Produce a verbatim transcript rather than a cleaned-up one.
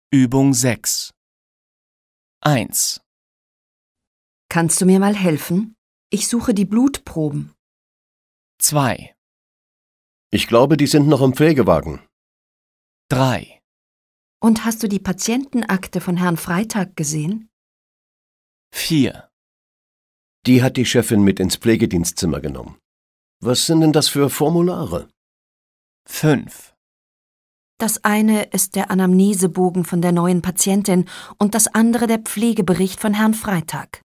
Übung sechs. eins. Kannst du mir mal helfen? Ich suche die Blutproben. zwei. Ich glaube, die sind noch im Pflegewagen. drei. Und hast du die Patientenakte von Herrn Freitag gesehen? vier. Die hat die Chefin mit ins Pflegedienstzimmer genommen. Was sind denn das für Formulare? fünf. Das eine ist der Anamnesebogen von der neuen Patientin und das andere der Pflegebericht von Herrn Freitag.